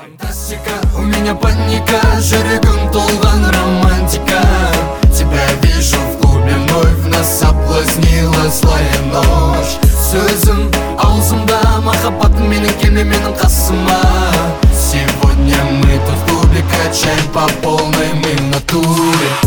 Фантастика, у меня паника, жүрегім толған романтика. Тебя вижу в клубе вновь, нас соблазнила злая ночь. Сөзім аузымда, махаббатым менің келме менің қасыма. Сегодня мы тут в клубе качаем по полной, мы в натуре.